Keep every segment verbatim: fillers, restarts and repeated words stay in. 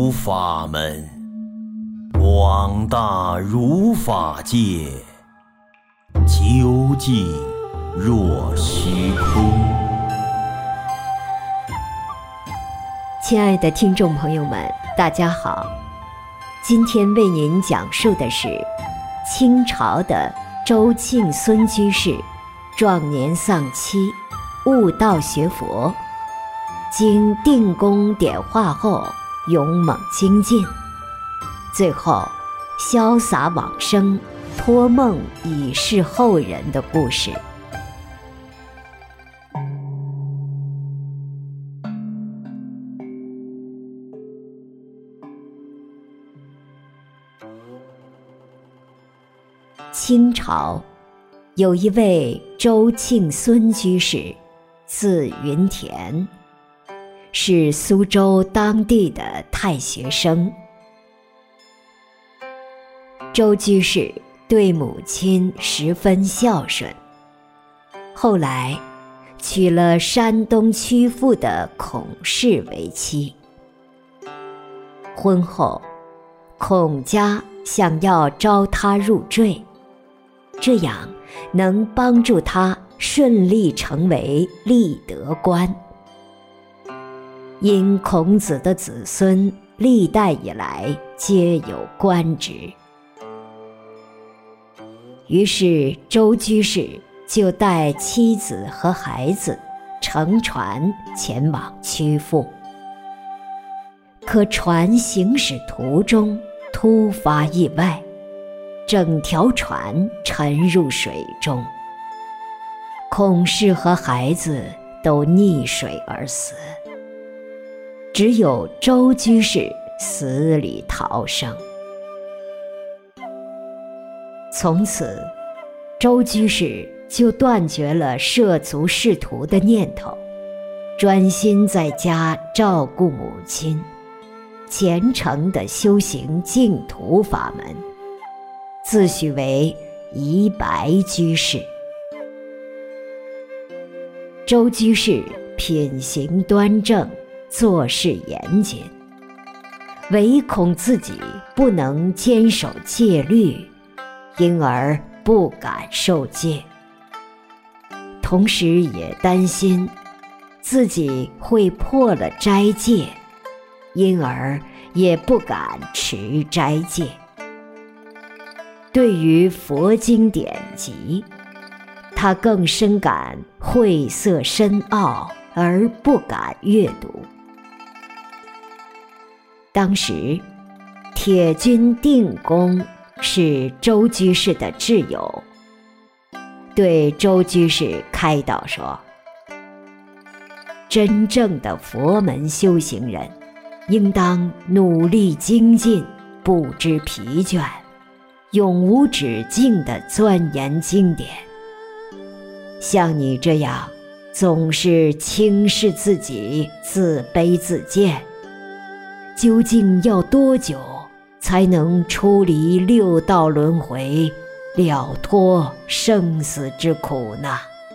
读法门，广大如法界，究竟若虚空。 亲爱的听众朋友们，大家好，今天为您讲述的是清朝的周庆孙居士壮年丧妻，悟道学佛，经定功点化后勇猛精进，最后潇洒往生，托梦以示后人的故事。清朝有一位周庆孙居士，字云田，是苏州当地的太学生。周居士对母亲十分孝顺，后来娶了山东曲阜的孔氏为妻。婚后，孔家想要招他入赘，这样能帮助他顺利成为立德官。因孔子的子孙历代以来皆有官职，于是周居士就带妻子和孩子乘船前往曲阜。可船行驶途中突发意外，整条船沉入水中，孔氏和孩子都溺水而死，只有周居士死里逃生。从此，周居士就断绝了涉足仕途的念头，专心在家照顾母亲，虔诚地修行净土法门，自诩为仪白居士。周居士品行端正，做事严谨，唯恐自己不能坚守戒律，因而不敢受戒，同时也担心自己会破了斋戒，因而也不敢持斋戒。对于佛经典籍，他更深感晦涩深奥而不敢阅读。当时铁军定公是周居士的挚友，对周居士开导说，真正的佛门修行人应当努力精进，不知疲倦，永无止境地钻研经典。像你这样总是轻视自己，自卑自贱，究竟要多久才能出离六道轮回，了脱生死之苦呢？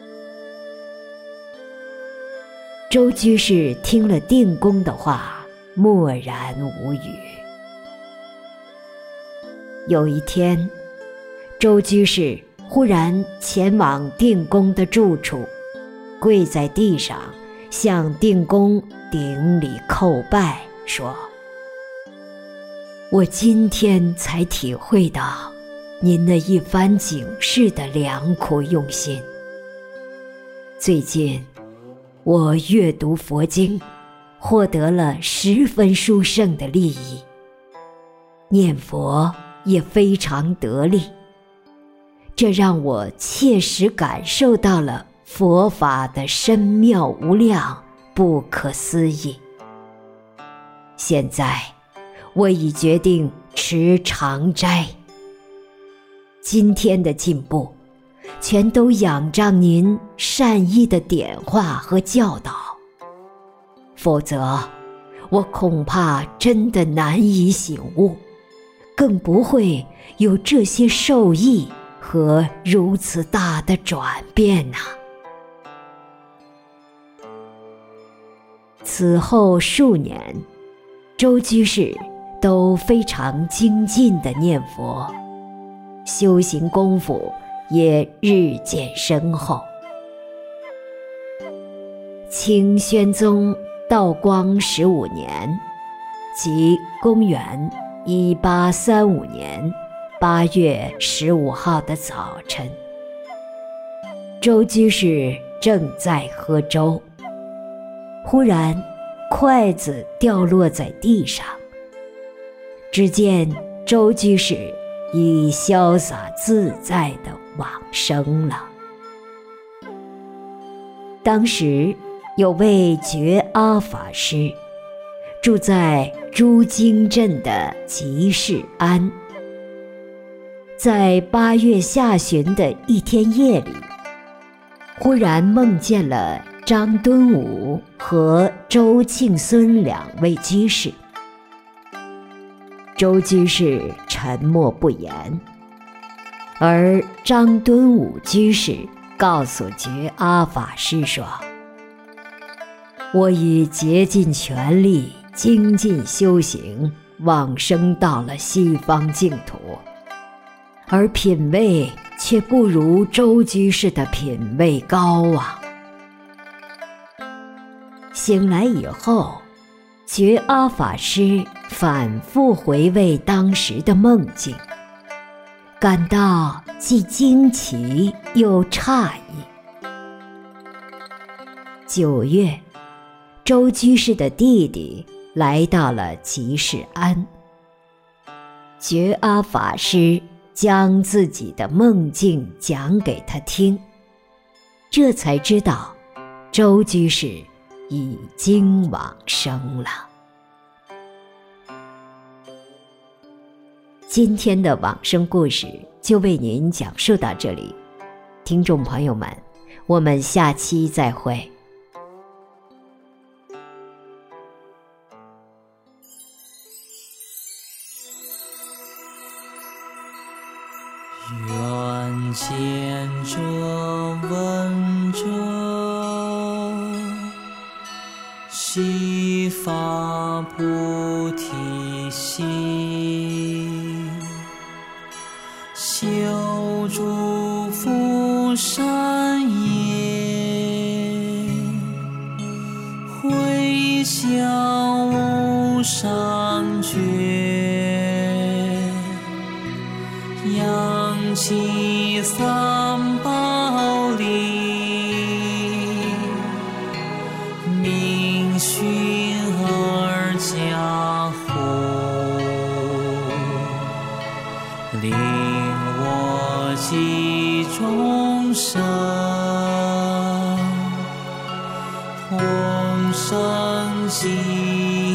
周居士听了定公的话，默然无语。有一天，周居士忽然前往定公的住处，跪在地上向定公顶礼叩拜，说，我今天才体会到您那一番警示的良苦用心。最近我阅读佛经，获得了十分殊胜的利益，念佛也非常得力，这让我切实感受到了佛法的深妙无量，不可思议。现在我已决定持长斋，今天的进步全都仰仗您善意的点化和教导，否则我恐怕真的难以醒悟，更不会有这些受益和如此大的转变啊。此后数年， 周居士都非常精进地念佛，修行功夫也日渐深厚。清宣宗道光十五年，即公元一八三五年八月十五号的早晨，周居士正在喝粥，忽然筷子掉落在地上，只见周居士已潇洒自在地往生了。当时有位觉阿法师住在朱泾镇的集市庵，在八月下旬的一天夜里，忽然梦见了张敦武和周庆孙两位居士。周居士沉默不言，而张敦武居士告诉觉阿法师说：我已竭尽全力精进修行，往生到了西方净土，而品位却不如周居士的品位高啊。醒来以后，觉阿法师反复回味当时的梦境，感到既惊奇又诧异。九月，周居士的弟弟来到了集市庵，觉阿法师将自己的梦境讲给他听，这才知道周居士已经往生了。今天的往生故事就为您讲述到这里，听众朋友们，我们下期再会。 愿见者闻者，悉发菩提心，修诸福善业，回向无上觉，扬起三宝力，明熏而加护，令我及众生同生极